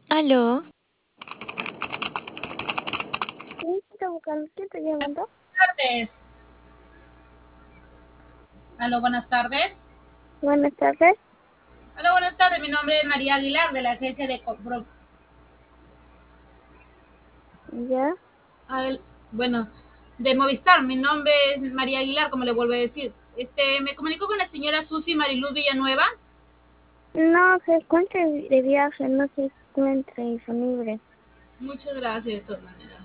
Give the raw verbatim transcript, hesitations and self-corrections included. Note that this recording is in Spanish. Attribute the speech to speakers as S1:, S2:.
S1: Aló,
S2: ¿Quién está buscando? ¿Quién está llamando?
S3: Tardes. Aló, buenas tardes.
S2: Buenas tardes.
S3: Aló, buenas tardes. Mi nombre es María Aguilar de la agencia de Compro-
S2: Ya.
S3: al- bueno, de Movistar. Mi nombre es María Aguilar, como le vuelvo a decir. Este, me comunico con la señora Susi Mariluz Villanueva.
S2: No se encuentra de viaje, no se encuentra disponible.
S3: Muchas gracias de todas maneras.